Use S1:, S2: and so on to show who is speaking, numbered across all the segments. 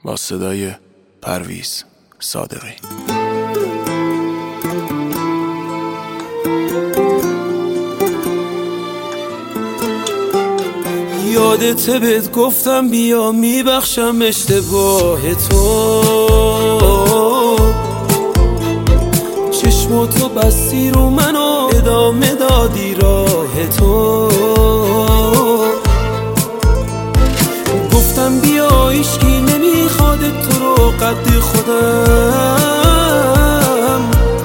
S1: با صدای پرویز صادقی.
S2: یادت بهت گفتم بیا میبخشم اشتباه تو، چشماتو بستی رو منو ادامه دادی راه تو. گفتم بیا هیچکی نمیخواد تو رو قد خودم،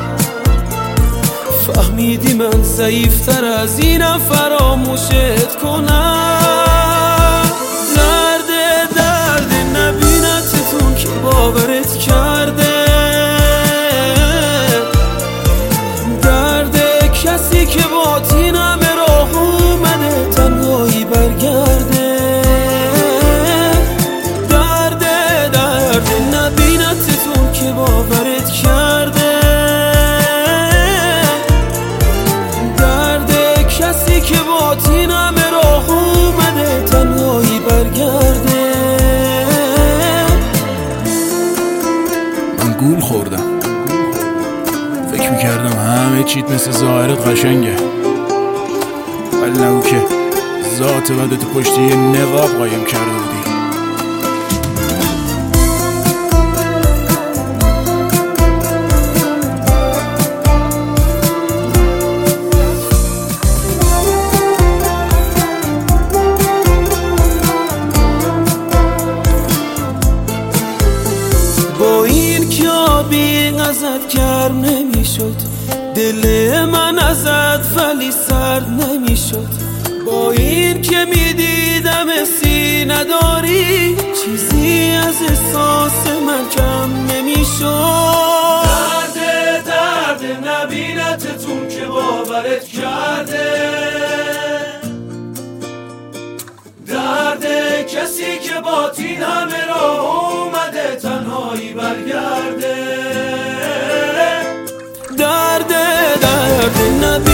S2: فهمیدی من ضعیفتر از اینم فراموشت کنم. درد نبینتتون که باورت کرده، درد کسی که با تینم راه اومده تنهایی برگرده. درد نبینتتون که باورت کرده، درد کسی که با تینم راه اومده تنهایی برگرده.
S1: من گول خوردم، فکر میکردم همه چیت مثل ظاهرت قشنگه، ولی نگو که ذات بدت پشت یه نقاب قایم کرده بودی.
S2: با این که آبی ازت گرم نمیشد، دل من ازت ولی سرد نمیشد. با این که میدیدم حسی نداری، چیزی از احساس من کم نمیشد. درد نبینتتون که باورت کرده، درد کسی که با تین همه راه اومده تنهایی برگرده. درد